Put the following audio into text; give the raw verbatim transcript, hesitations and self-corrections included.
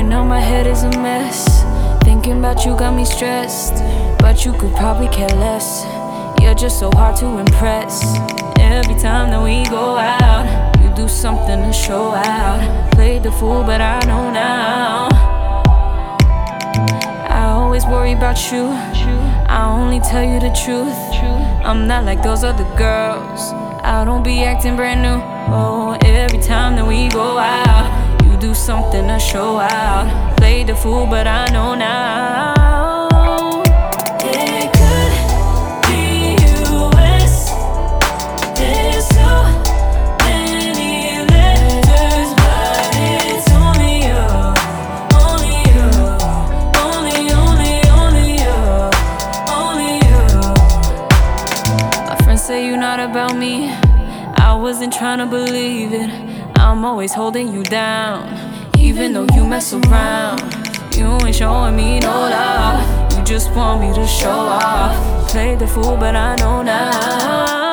now my head is a mess. Thinking about you got me stressed, but you could probably care less. You're just so hard to impress. Every time that we go out, you do something to show out. Played the fool, but I know now. I always worry about you, I only tell you the truth. I'm not like those other girls, I don't be acting brand new. Oh, every time that we go out, you do something to show out. Played the fool, but I know now. It could be U S. There's so many letters, but it's only you, only you, only, only, only you, only you. My friends say you're not about me, I wasn't trying to believe it. I'm always holding you down, even though you mess around. You ain't showing me no love, you just want me to show off. Played the fool, but I know now.